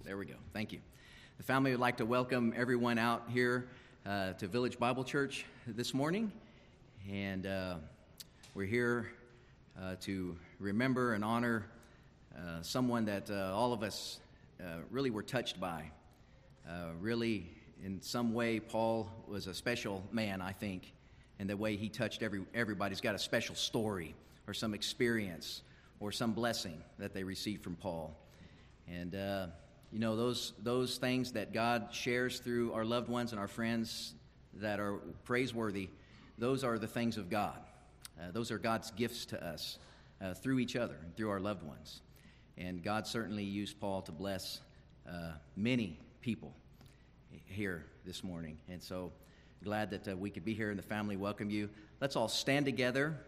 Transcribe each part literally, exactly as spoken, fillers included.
There we go. Thank you. The family would like to welcome everyone out here uh, to Village Bible Church this morning. And uh, we're here uh, to remember and honor uh, someone that uh, all of us uh, really were touched by. Uh, really, in some way, Paul was a special man, I think, and the way he touched every everybody's got a special story or some experience or some blessing that they received from Paul. And, uh, you know, those those things that God shares through our loved ones and our friends that are praiseworthy, those are the things of God. Uh, those are God's gifts to us uh, through each other and through our loved ones. And God certainly used Paul to bless uh, many people here this morning. And so glad that uh, we could be here and the family welcome you. Let's all stand together.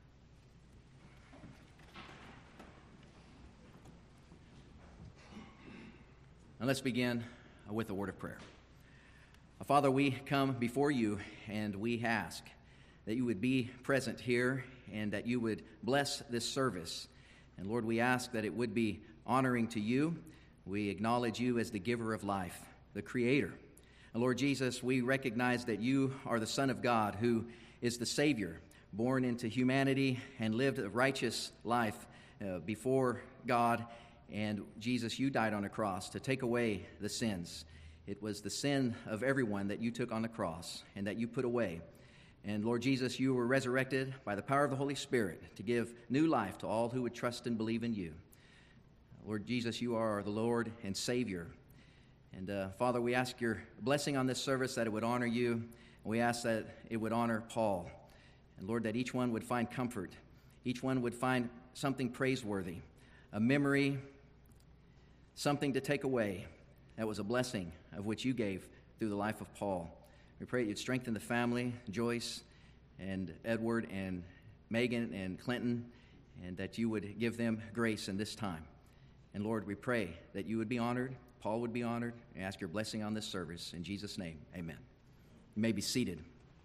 And let's begin with a word of prayer. Father, we come before you and we ask that you would be present here and that you would bless this service. And Lord, we ask that it would be honoring to you. We acknowledge you as the giver of life, the creator. And Lord Jesus, we recognize that you are the Son of God who is the Savior, born into humanity and lived a righteous life uh, before God. And Jesus, you died on a cross to take away the sins. It was the sin of everyone that you took on the cross and that you put away. And Lord Jesus, you were resurrected by the power of the Holy Spirit to give new life to all who would trust and believe in you. Lord Jesus, you are the Lord and Savior. And uh, Father, we ask your blessing on this service, that it would honor you. And we ask that it would honor Paul. And Lord, that each one would find comfort. Each one would find something praiseworthy, a memory, something to take away that was a blessing of which you gave through the life of Paul. We pray that you'd strengthen the family, Joyce and Edward and Megan and Clinton, and that you would give them grace in this time. And Lord, we pray that you would be honored, Paul would be honored, and ask your blessing on this service. In Jesus' name, amen. You may be seated.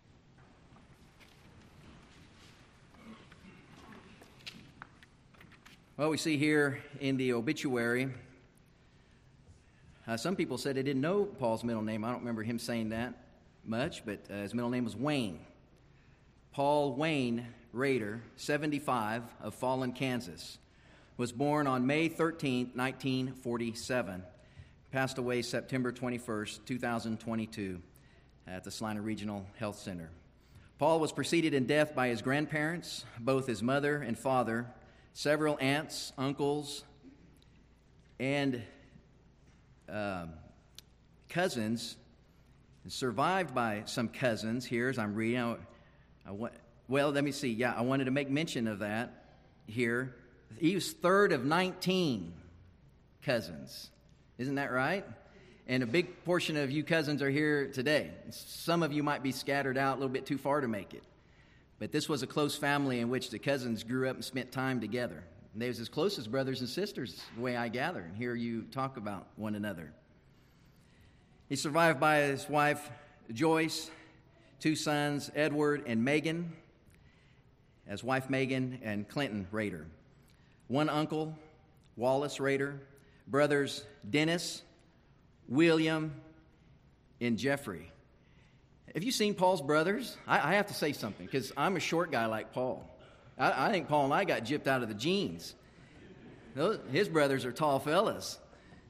Well, we see here in the obituary, Uh, some people said they didn't know Paul's middle name. I don't remember him saying that much, but uh, his middle name was Wayne. Paul Wayne Rader, seventy-five, of Fallen, Kansas, was born on May thirteenth, nineteen forty-seven. Passed away September twenty-first, two thousand twenty-two at the Salina Regional Health Center. Paul was preceded in death by his grandparents, both his mother and father, several aunts, uncles, and Uh, cousins, survived by some cousins here as I'm reading. I, I want, well, let me see. Yeah, I wanted to make mention of that here. He was third of nineteen cousins. Isn't that right? And a big portion of you cousins are here today. Some of you might be scattered out a little bit too far to make it. But this was a close family in which the cousins grew up and spent time together. And they was as close as brothers and sisters, the way I gather, and hear you talk about one another. He's survived by his wife, Joyce, two sons, Edward and Megan, as wife Megan and Clinton Rader. One uncle, Wallace Rader, brothers Dennis, William, and Jeffrey. Have you seen Paul's brothers? I, I have to say something, because I'm a short guy like Paul. I, I think Paul and I got gypped out of the genes. Those, his brothers are tall fellas.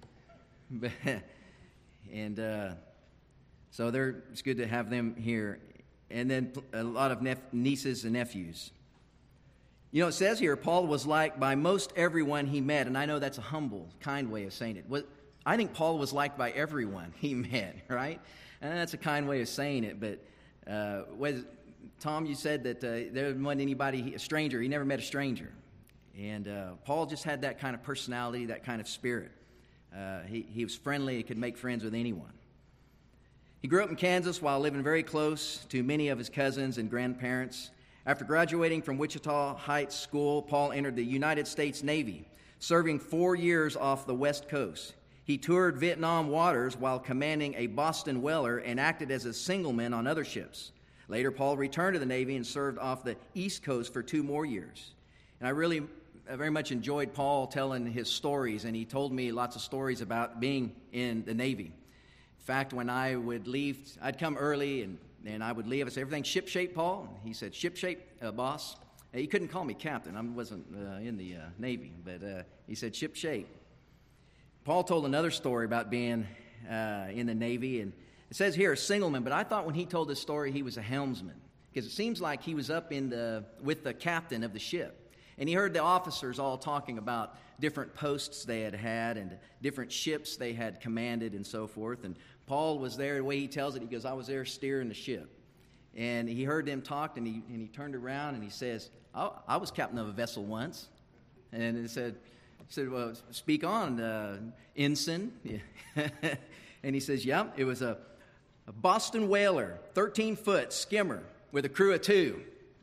and uh, so they're, it's good to have them here. And then a lot of nep- nieces and nephews. You know, it says here, Paul was liked by most everyone he met. And I know that's a humble, kind way of saying it. What, I think Paul was liked by everyone he met, right? And that's a kind way of saying it. But uh, was, Tom, you said that uh, there wasn't anybody, a stranger. He never met a stranger. And uh, Paul just had that kind of personality, that kind of spirit. Uh, he, he was friendly. He could make friends with anyone. He grew up in Kansas while living very close to many of his cousins and grandparents. After graduating from Wichita Heights School, Paul entered the United States Navy, serving four years off the West Coast. He toured Vietnam waters while commanding a Boston whaler and acted as a signalman on other ships. Later, Paul returned to the Navy and served off the East Coast for two more years. And I really I very much enjoyed Paul telling his stories, and he told me lots of stories about being in the Navy. In fact, when I would leave, I'd come early, and, and I would leave. I'd say, "Everything shipshape, Paul?" And he said, "Shipshape, uh, boss." He couldn't call me captain. I wasn't uh, in the uh, Navy, but uh, he said, "Shipshape." Paul told another story about being uh, in the Navy, and it says here, a signalman, but I thought when he told this story, he was a helmsman, because it seems like he was up in the with the captain of the ship, and he heard the officers all talking about different posts they had had and different ships they had commanded and so forth, and Paul was there. The way he tells it, he goes, "I was there steering the ship," and he heard them talk, and he and he turned around and he says, I, I was captain of a vessel once. And he said, said well, "Speak on, uh, ensign." And he says, "Yeah, it was a, a Boston whaler, thirteen-foot skimmer with a crew of two."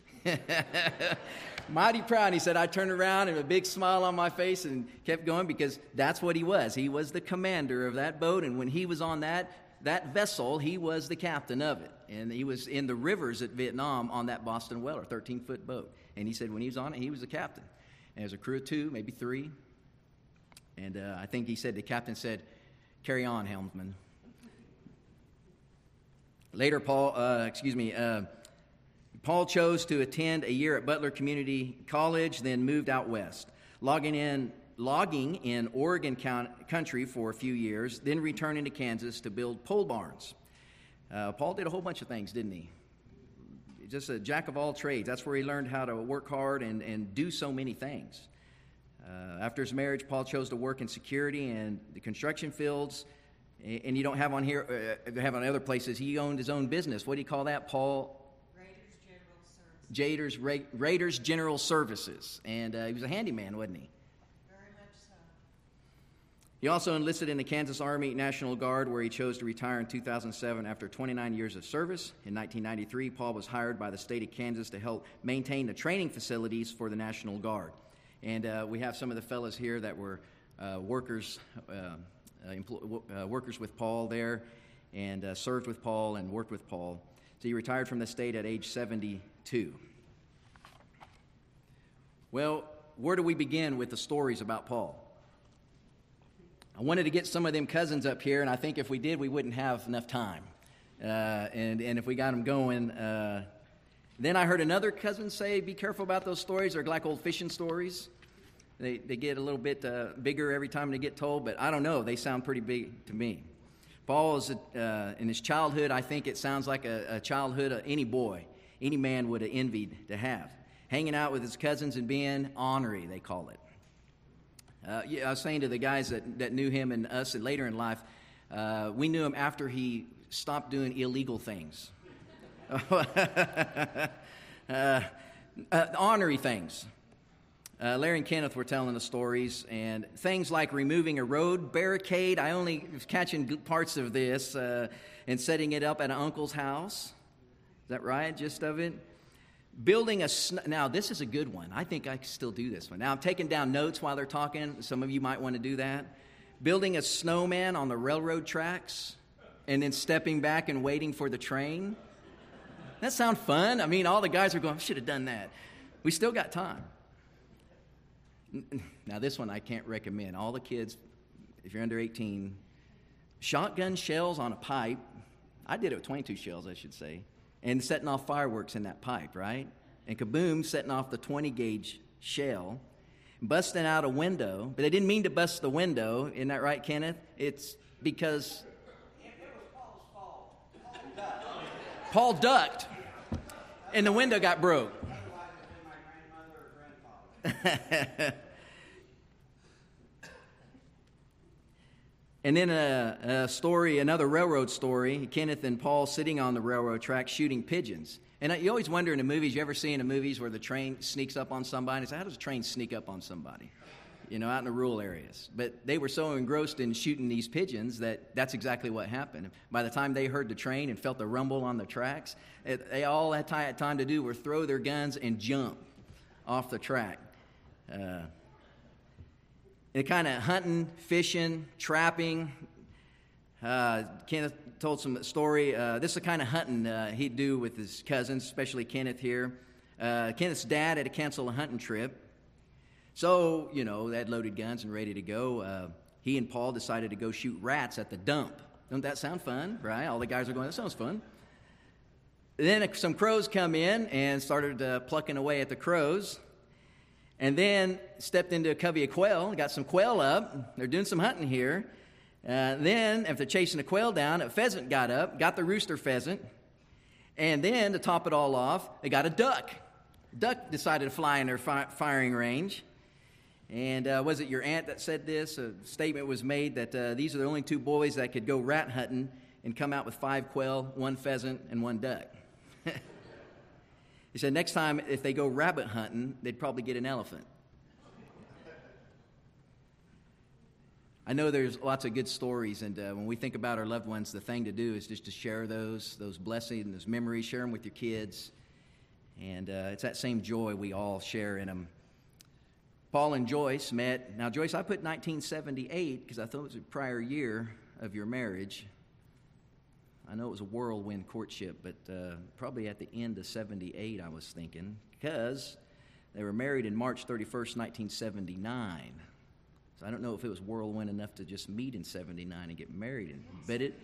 Mighty proud. He said, I turned around and a big smile on my face and kept going, because that's what he was. He was the commander of that boat, and when he was on that that vessel, he was the captain of it. And he was in the rivers at Vietnam on that Boston whaler, thirteen-foot boat. And he said when he was on it, he was the captain. And there was a crew of two, maybe three. And uh, I think he said, the captain said, "Carry on, helmsman." Later, Paul, uh, excuse me, uh, Paul chose to attend a year at Butler Community College, then moved out west, logging in, logging in Oregon country for a few years, then returning to Kansas to build pole barns. Uh, Paul did a whole bunch of things, didn't he? Just a jack of all trades. That's where he learned how to work hard and, and do so many things. Uh, after his marriage, Paul chose to work in security and the construction fields. And you don't have on here, uh, have on other places, he owned his own business. What do you call that, Paul? Raiders General Services. Raiders, Ra- Raiders General Services. And uh, he was a handyman, wasn't he? Very much so. He also enlisted in the Kansas Army National Guard, where he chose to retire in two thousand seven after twenty-nine years of service. In nineteen ninety-three, Paul was hired by the state of Kansas to help maintain the training facilities for the National Guard. And uh, we have some of the fellows here that were uh, workers uh, uh, empl- uh, workers with Paul there, and uh, served with Paul and worked with Paul. So he retired from the state at age seventy-two. Well, where do we begin with the stories about Paul? I wanted to get some of them cousins up here, and I think if we did, we wouldn't have enough time. Uh, and, and if we got them going... Uh, then I heard another cousin say, be careful about those stories. They're like old fishing stories. They they get a little bit uh, bigger every time they get told, but I don't know. They sound pretty big to me. Paul is, uh, in his childhood, I think it sounds like a, a childhood of any boy, any man would have envied to have. Hanging out with his cousins and being ornery, they call it. Uh, yeah, I was saying to the guys that, that knew him and us and later in life, uh, we knew him after he stopped doing illegal things. uh, uh, ornery things. Uh, Larry and Kenneth were telling the stories, and things like removing a road barricade. I only was catching parts of this, uh, and setting it up at an uncle's house. Is that right? Gist of it? Building a, sn- now this is a good one. I think I can still do this one. Now I'm taking down notes while they're talking. Some of you might want to do that. Building a snowman on the railroad tracks, and then stepping back and waiting for the train. That sound fun? I mean, all the guys are going, I should have done that. We still got time. Now, this one I can't recommend. All the kids, if you're under eighteen, shotgun shells on a pipe. I did it with twenty-two shells, I should say. And setting off fireworks in that pipe, right? And kaboom, setting off the twenty gauge shell. Busting out a window. But they didn't mean to bust the window. Isn't that right, Kenneth? It's because... It was Paul's fault. Paul ducked. Paul ducked. And the window got broke. Otherwise, it would have been my grandmother or grandfather. And then a, a story, another railroad story, Kenneth and Paul sitting on the railroad track shooting pigeons. And you always wonder in the movies, you ever see in the movies where the train sneaks up on somebody? And say, how does a train sneak up on somebody? You know, out in the rural areas. But they were so engrossed in shooting these pigeons that that's exactly what happened. By the time they heard the train and felt the rumble on the tracks, it, they all had time to do were throw their guns and jump off the track. Uh, and kind of hunting, fishing, trapping. Uh, Kenneth told some story. Uh, this is the kind of hunting uh, he'd do with his cousins, especially Kenneth here. Uh, Kenneth's dad had to cancel a hunting trip. So, you know, they had loaded guns and ready to go. Uh, he and Paul decided to go shoot rats at the dump. Don't that sound fun, right? All the guys are going, that sounds fun. Then some crows come in and started uh, plucking away at the crows. And then stepped into a covey of quail, got some quail up. They're doing some hunting here. Uh, then, after chasing the quail down, a pheasant got up, got the rooster pheasant. And then, to top it all off, they got a duck. Duck decided to fly in their fi- firing range. And uh, was it your aunt that said this? A statement was made that uh, these are the only two boys that could go rat hunting and come out with five quail, one pheasant, and one duck. He said next time if they go rabbit hunting, they'd probably get an elephant. I know there's lots of good stories, and uh, when we think about our loved ones, the thing to do is just to share those, those blessings, those memories, share them with your kids. And uh, it's that same joy we all share in them. Paul and Joyce met. Now, Joyce, I put nineteen seventy-eight because I thought it was a prior year of your marriage. I know it was a whirlwind courtship, but uh, probably at the end of seventy-eight, I was thinking, because they were married in March thirty-first, nineteen seventy-nine. So I don't know if it was whirlwind enough to just meet in seventy-nine and get married. In, but it,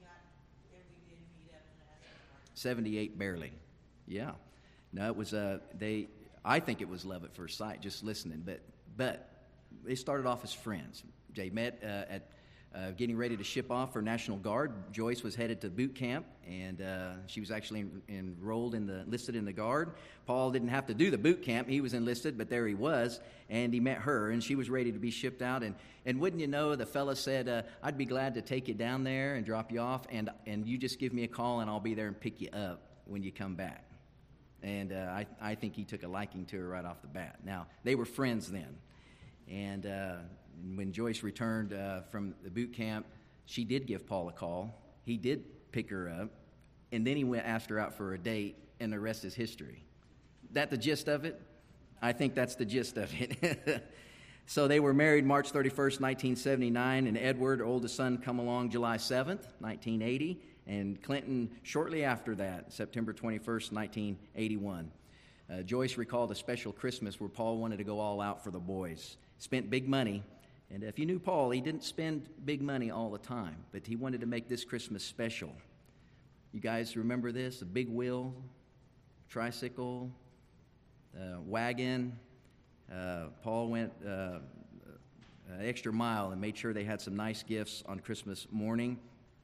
seventy-eight barely. Yeah. No, it was, uh, they, I think it was love at first sight, just listening. But, but they started off as friends. They met uh, at Uh, getting ready to ship off for National Guard. Joyce was headed to boot camp, and uh, she was actually en- enrolled in the enlisted in the Guard. Paul didn't have to do the boot camp; he was enlisted, but there he was, and he met her, and she was ready to be shipped out. And and wouldn't you know, the fella said, uh, "I'd be glad to take you down there and drop you off, and and you just give me a call, and I'll be there and pick you up when you come back." And uh, I I think he took a liking to her right off the bat. Now they were friends then, and. Uh, When Joyce returned uh, from the boot camp, she did give Paul a call. He did pick her up, and then he went asked her out for a date, and the rest is history. That the gist of it? I think that's the gist of it. So they were married March thirty-first, nineteen seventy-nine, and Edward, oldest son, come along July seventh, nineteen eighty, and Clinton shortly after that, September twenty-first, nineteen eighty-one. Uh, Joyce recalled a special Christmas where Paul wanted to go all out for the boys. Spent big money. And if you knew Paul, he didn't spend big money all the time, but he wanted to make this Christmas special. You guys remember this? A big wheel, tricycle, uh, wagon. Uh, Paul went uh, an extra mile and made sure they had some nice gifts on Christmas morning.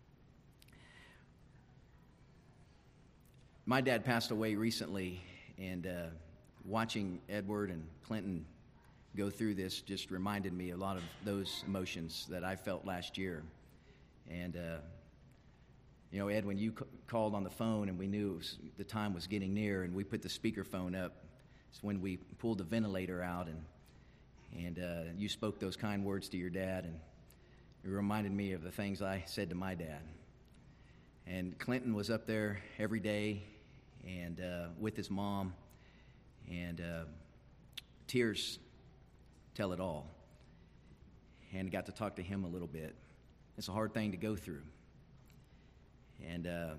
My dad passed away recently, and uh, watching Edward and Clinton go through this just reminded me a lot of those emotions that I felt last year. And, uh, you know, Ed, when you c- called on the phone and we knew it was, the time was getting near and we put the speakerphone up, it's when we pulled the ventilator out and and uh, you spoke those kind words to your dad, and it reminded me of the things I said to my dad. And Clinton was up there every day and uh, with his mom, and uh, tears tell it all. And got to talk to him a little bit. It's a hard thing to go through. And uh,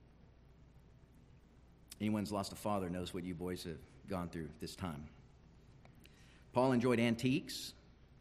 anyone's lost a father knows what you boys have gone through this time. Paul enjoyed antiques.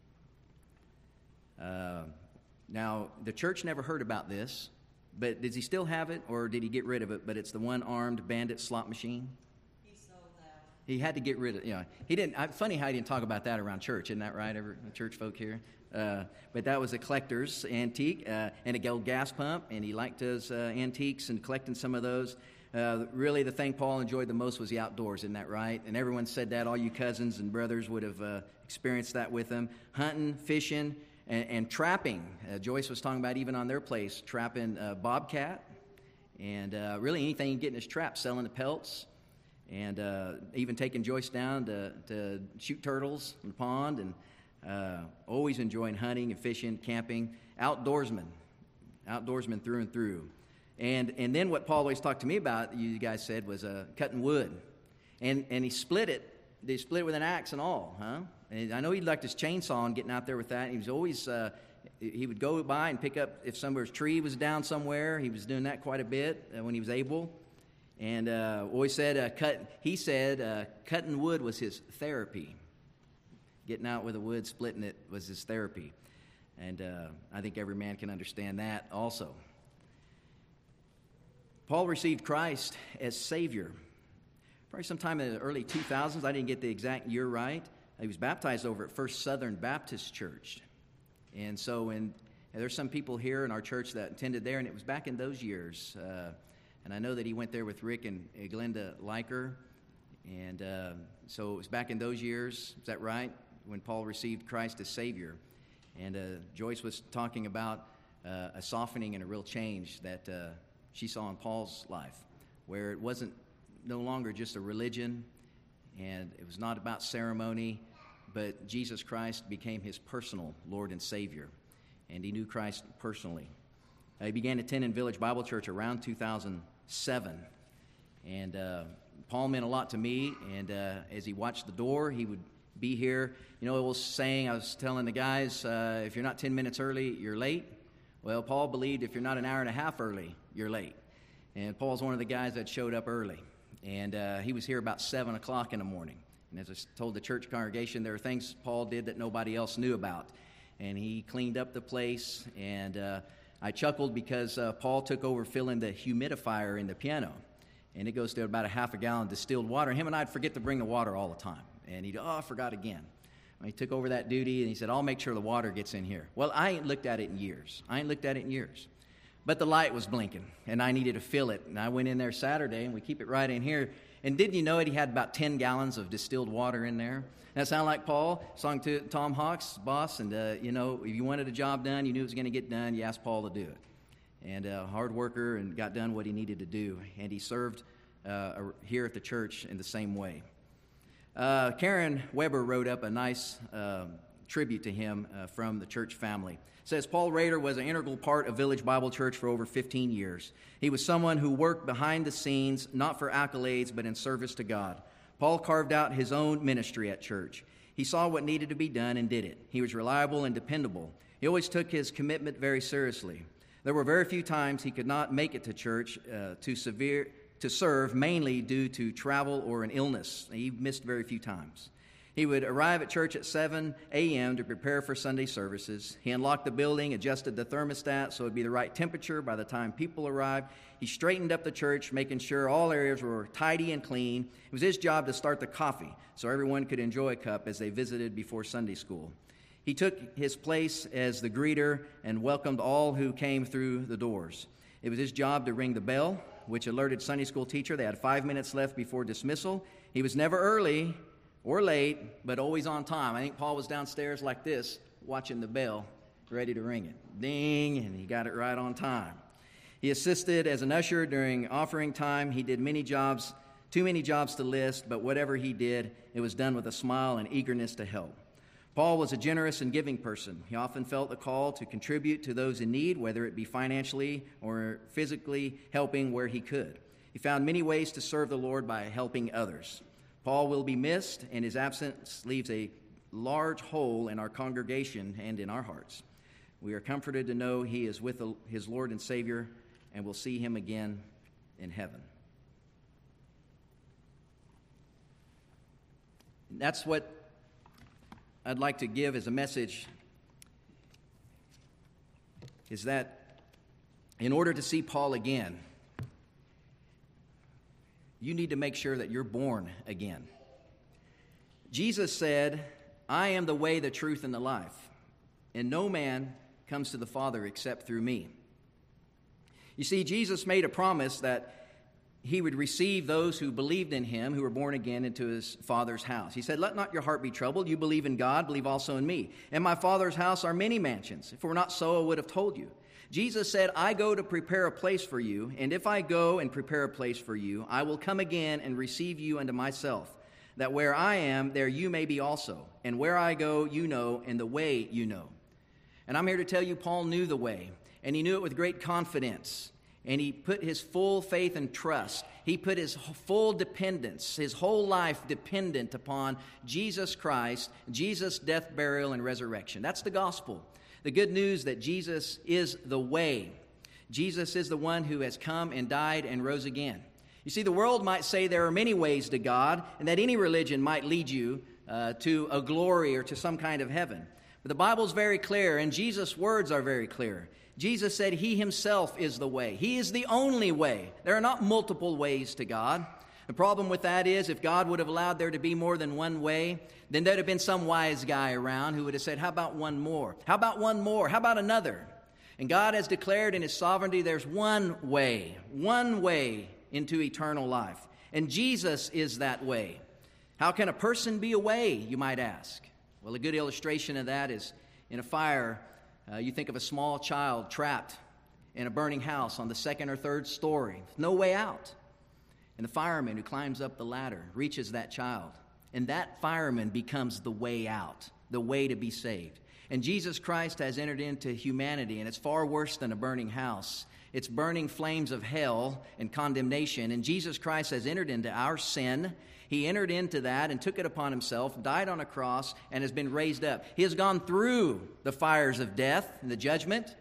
Uh, now, the church never heard about this, but does he still have it, or did he get rid of it? But it's the one-armed bandit slot machine. He had to get rid of, you know, he didn't, I, funny how he didn't talk about that around church, isn't that right, every, church folk here? Uh, but that was a collector's antique, uh, and a gold gas pump, and he liked his uh, antiques and collecting some of those. Uh, really, the thing Paul enjoyed the most was the outdoors, isn't that right? And everyone said that, all you cousins and brothers would have uh, experienced that with him. Hunting, fishing, and, and trapping. Uh, Joyce was talking about even on their place, trapping uh, bobcat, and uh, really anything you get in his trap, selling the pelts. And uh, even taking Joyce down to, to shoot turtles in the pond, and uh, always enjoying hunting and fishing, camping, outdoorsman, outdoorsman through and through. And and then what Paul always talked to me about, you guys said, was uh, cutting wood. And and he split it. They split it with an axe and all, huh? And I know he liked his chainsaw and getting out there with that. He was always, uh, he would go by and pick up, if somebody's tree was down somewhere, he was doing that quite a bit uh, when he was able. And uh, always said, uh, cut. He said, uh, cutting wood was his therapy. Getting out with the wood, splitting it was his therapy. And uh, I think every man can understand that also. Paul received Christ as Savior. Probably sometime in the early two thousands, I didn't get the exact year right. He was baptized over at First Southern Baptist Church. And so in, and there's some people here in our church that attended there, and it was back in those years. Uh, and I know that he went there with Rick and Glenda Liker. And uh, so it was back in those years, is that right, when Paul received Christ as Savior. And uh, Joyce was talking about uh, a softening and a real change that uh, she saw in Paul's life, where it wasn't no longer just a religion, and it was not about ceremony, but Jesus Christ became his personal Lord and Savior, and he knew Christ personally. Uh, he began attending Village Bible Church around two thousand seven, and uh, Paul meant a lot to me, and uh, as he watched the door, he would be here. You know, it was saying, I was telling the guys, uh, if you're not ten minutes early, you're late. Well, Paul believed if you're not an hour and a half early, you're late. And Paul's one of the guys that showed up early. And uh, he was here about seven o'clock in the morning. And as I told the church congregation, there are things Paul did that nobody else knew about. And he cleaned up the place. And uh, I chuckled because uh, Paul took over filling the humidifier in the piano. And it goes to about a half a gallon of distilled water. And him and I'd forget to bring the water all the time. And he'd, oh, I forgot again. And he took over that duty, and he said, I'll make sure the water gets in here. Well, I ain't looked at it in years. I ain't looked at it in years. But the light was blinking, and I needed to fill it. And I went in there Saturday, and we keep it right in here. And didn't you know it? He had about ten gallons of distilled water in there. That sound like Paul? Song to Tom Hawks, boss. And, uh, you know, if you wanted a job done, you knew it was going to get done, you asked Paul to do it. And a uh, hard worker, and got done what he needed to do. And he served uh, here at the church in the same way. Uh, Karen Weber wrote up a nice uh, tribute to him uh, from the church family. It says, Paul Rader was an integral part of Village Bible Church for over fifteen years. He was someone who worked behind the scenes, not for accolades, but in service to God. Paul carved out his own ministry at church. He saw what needed to be done and did it. He was reliable and dependable. He always took his commitment very seriously. There were very few times he could not make it to church uh, to severe... to serve, mainly due to travel or an illness. He missed very few times. He would arrive at church at seven a.m. to prepare for Sunday services. He unlocked the building, adjusted the thermostat so it would be the right temperature by the time people arrived. He straightened up the church, making sure all areas were tidy and clean. It was his job to start the coffee so everyone could enjoy a cup as they visited before Sunday school. He took his place as the greeter and welcomed all who came through the doors. It was his job to ring the bell, which alerted Sunday school teacher they had five minutes left before dismissal. He was never early or late, but always on time. I think Paul was downstairs like this, watching the bell, ready to ring it. Ding, and he got it right on time. He assisted as an usher during offering time. He did many jobs, too many jobs to list, but whatever he did, it was done with a smile and eagerness to help. Paul was a generous and giving person. He often felt the call to contribute to those in need, whether it be financially or physically helping where he could. He found many ways to serve the Lord by helping others. Paul will be missed, and his absence leaves a large hole in our congregation and in our hearts. We are comforted to know he is with his Lord and Savior, and will see him again in heaven. That's what I'd like to give as a message, is that in order to see Paul again, you need to make sure that you're born again. Jesus said, I am the way, the truth, and the life, and no man comes to the Father except through me. You see, Jesus made a promise that he would receive those who believed in him, who were born again, into his Father's house. He said, let not your heart be troubled. You believe in God, believe also in me. In my Father's house are many mansions. If it were not so, I would have told you. Jesus said, I go to prepare a place for you, and if I go and prepare a place for you, I will come again and receive you unto myself, that where I am, there you may be also. And where I go, you know, and the way you know. And I'm here to tell you, Paul knew the way, and he knew it with great confidence. And he put his full faith and trust. He put his full dependence, his whole life dependent upon Jesus Christ, Jesus' death, burial, and resurrection. That's the gospel. The good news that Jesus is the way. Jesus is the one who has come and died and rose again. You see, the world might say there are many ways to God, and that any religion might lead you uh, to a glory or to some kind of heaven. But the Bible's very clear, and Jesus' words are very clear. Jesus said he himself is the way. He is the only way. There are not multiple ways to God. The problem with that is if God would have allowed there to be more than one way, then there'd have been some wise guy around who would have said, how about one more? How about one more? How about another? And God has declared in his sovereignty there's one way, one way into eternal life. And Jesus is that way. How can a person be a way, you might ask? Well, a good illustration of that is in a fire, uh, you think of a small child trapped in a burning house on the second or third story, no way out. And the fireman who climbs up the ladder reaches that child, and that fireman becomes the way out, the way to be saved. And Jesus Christ has entered into humanity, and it's far worse than a burning house. It's burning flames of hell and condemnation, and Jesus Christ has entered into our sin. He entered into that and took it upon himself, died on a cross, and has been raised up. He has gone through the fires of death and the judgment,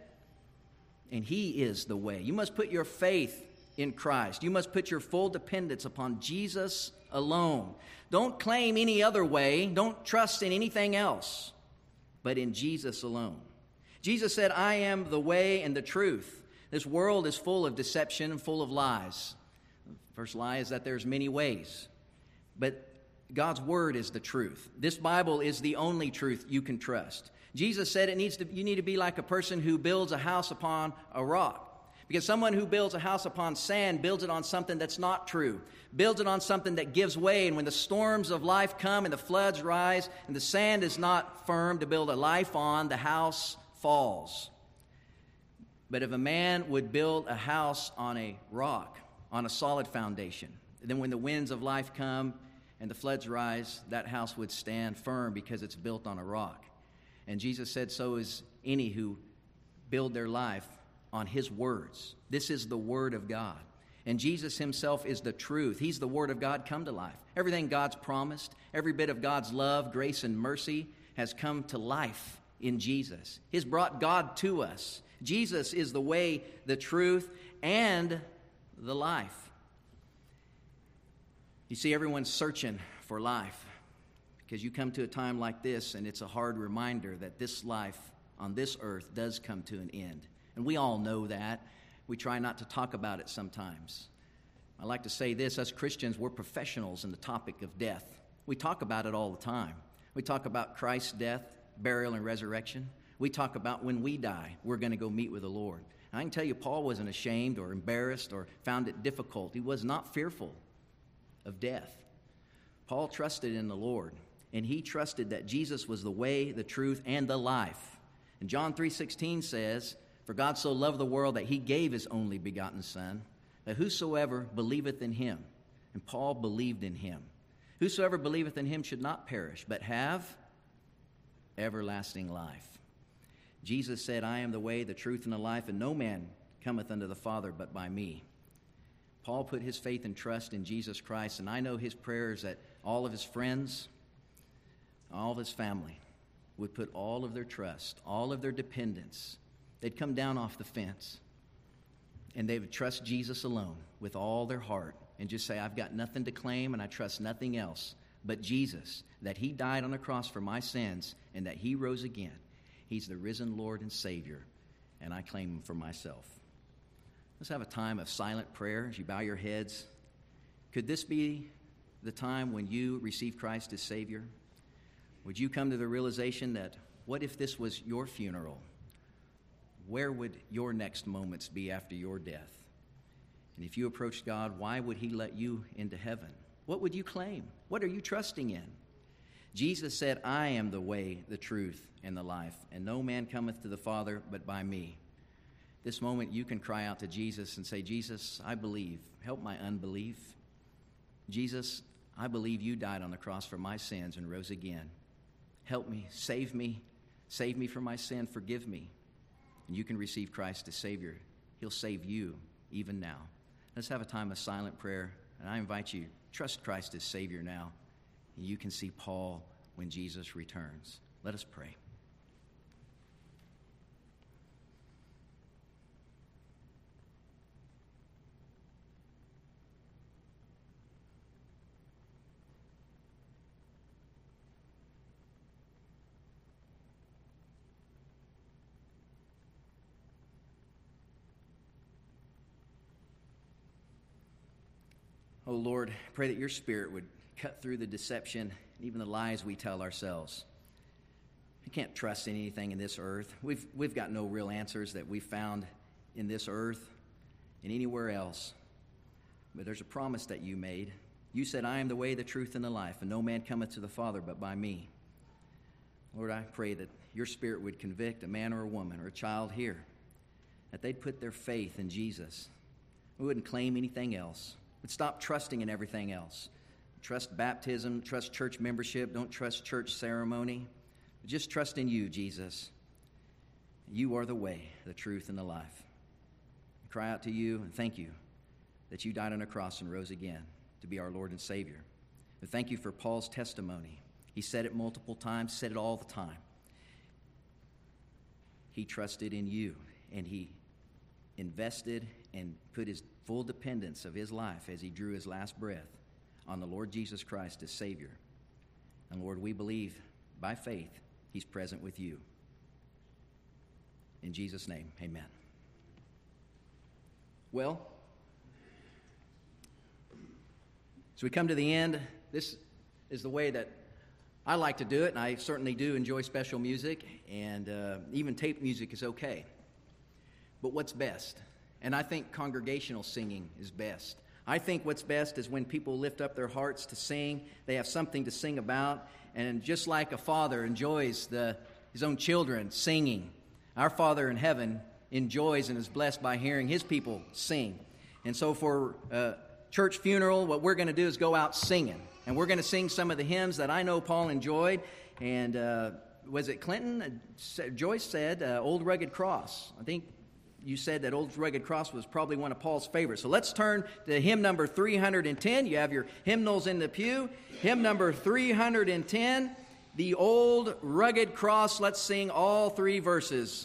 and he is the way. You must put your faith in Christ. You must put your full dependence upon Jesus alone. Don't claim any other way. Don't trust in anything else, but in Jesus alone. Jesus said, I am the way and the truth. This world is full of deception and full of lies. The first lie is that there's many ways. But God's word is the truth. This Bible is the only truth you can trust. Jesus said it needs to, you need to be like a person who builds a house upon a rock. Because someone who builds a house upon sand builds it on something that's not true. Builds it on something that gives way. And when the storms of life come and the floods rise and the sand is not firm to build a life on, the house falls. But if a man would build a house on a rock, on a solid foundation, then when the winds of life come and the floods rise, that house would stand firm because it's built on a rock. And Jesus said, so is any who build their life on his words. This is the word of God. And Jesus himself is the truth. He's the word of God come to life. Everything God's promised, every bit of God's love, grace, and mercy has come to life in Jesus. He's brought God to us. Jesus is the way, the truth, and the life. You see, everyone's searching for life because you come to a time like this, and it's a hard reminder that this life on this earth does come to an end. And we all know that. We try not to talk about it sometimes. I like to say this, as Christians, we're professionals in the topic of death. We talk about it all the time. We talk about Christ's death, burial, and resurrection. We talk about when we die, we're going to go meet with the Lord. And I can tell you, Paul wasn't ashamed or embarrassed or found it difficult. He was not fearful of death. Paul trusted in the Lord, and he trusted that Jesus was the way, the truth, and the life. And John three sixteen says, for God so loved the world that he gave his only begotten Son, that whosoever believeth in him, and Paul believed in him, whosoever believeth in him should not perish, but have everlasting life. Jesus said, I am the way, the truth, and the life, and no man cometh unto the Father but by me. Paul put his faith and trust in Jesus Christ, and I know his prayers that all of his friends, all of his family would put all of their trust, all of their dependence. They'd come down off the fence, and they would trust Jesus alone with all their heart and just say, I've got nothing to claim, and I trust nothing else but Jesus, that he died on the cross for my sins and that he rose again. He's the risen Lord and Savior, and I claim him for myself. Let's have a time of silent prayer as you bow your heads. Could this be the time when you receive Christ as Savior? Would you come to the realization that what if this was your funeral? Where would your next moments be after your death? And if you approached God, why would he let you into heaven? What would you claim? What are you trusting in? Jesus said, I am the way, the truth, and the life, and no man cometh to the Father but by me. This moment you can cry out to Jesus and say, Jesus, I believe. Help my unbelief. Jesus, I believe you died on the cross for my sins and rose again. Help me, save me, save me from my sin, forgive me. And you can receive Christ as Savior. He'll save you even now. Let's have a time of silent prayer, and I invite you, trust Christ as Savior now, and you can see Paul when Jesus returns. Let us pray. Oh, Lord, pray that your Spirit would cut through the deception and even the lies we tell ourselves. We can't trust in anything in this earth. We've, we've got no real answers that we've found in this earth and anywhere else. But there's a promise that you made. You said, I am the way, the truth, and the life, and no man cometh to the Father but by me. Lord, I pray that your Spirit would convict a man or a woman or a child here, that they'd put their faith in Jesus. We wouldn't claim anything else. We'd stop trusting in everything else. Trust baptism, trust church membership, don't trust church ceremony. Just trust in you, Jesus. You are the way, the truth, and the life. I cry out to you and thank you that you died on a cross and rose again to be our Lord and Savior. And thank you for Paul's testimony. He said it multiple times, said it all the time. He trusted in you, and he invested and put his full dependence of his life as he drew his last breath on the Lord Jesus Christ as Savior. And Lord, we believe by faith he's present with you. In Jesus' name, amen. Well, so we come to the end. This is the way that I like to do it, and I certainly do enjoy special music, and uh, even tape music is okay. But what's best? And I think congregational singing is best. I think what's best is when people lift up their hearts to sing, they have something to sing about, and just like a father enjoys the, his own children singing, our Father in heaven enjoys and is blessed by hearing his people sing. And so for a church funeral, what we're going to do is go out singing. And we're going to sing some of the hymns that I know Paul enjoyed. And uh, was it Clinton? Uh, Joyce said, uh, Old Rugged Cross. I think you said that Old Rugged Cross was probably one of Paul's favorites. So let's turn to hymn number three hundred ten. You have your hymnals in the pew. Hymn number three hundred ten, The Old Rugged Cross. Let's sing all three verses.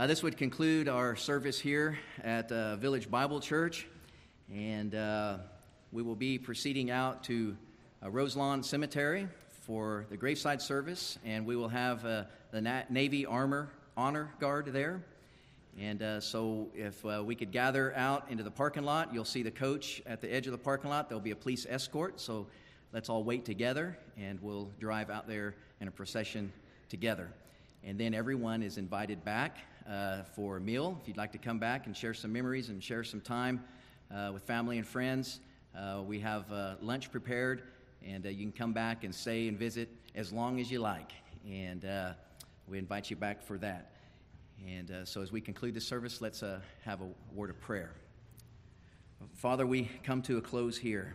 Uh, this would conclude our service here at uh, Village Bible Church, and uh, we will be proceeding out to uh, Roselawn Cemetery for the graveside service, and we will have uh, the Na- Navy Armor Honor Guard there. And uh, so if uh, we could gather out into the parking lot, you'll see the coach at the edge of the parking lot. There'll be a police escort, so let's all wait together, and we'll drive out there in a procession together. And then everyone is invited back uh, for a meal. If you'd like to come back and share some memories and share some time uh, with family and friends, uh, we have uh, lunch prepared, and uh, you can come back and stay and visit as long as you like. And uh, we invite you back for that. And uh, so as we conclude the service, let's uh, have a word of prayer. Father, we come to a close here.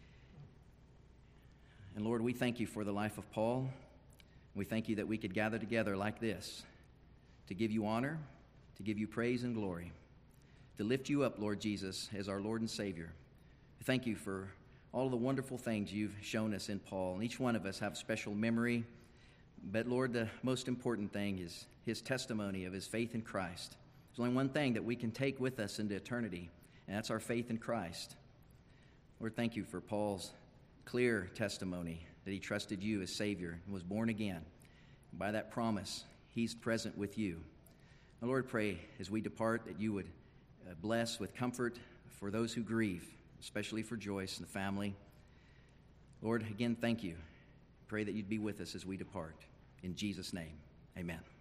And Lord, we thank you for the life of Paul. We thank you that we could gather together like this to give you honor, to give you praise and glory, to lift you up, Lord Jesus, as our Lord and Savior. Thank you for all of the wonderful things you've shown us in Paul. And each one of us have special memory. But Lord, the most important thing is his testimony of his faith in Christ. There's only one thing that we can take with us into eternity, and that's our faith in Christ. Lord, thank you for Paul's clear testimony that he trusted you as Savior and was born again. And by that promise, he's present with you. Now, Lord, pray as we depart that you would uh, bless with comfort for those who grieve, especially for Joyce and the family. Lord, again, thank you. Pray that you'd be with us as we depart. In Jesus' name, amen.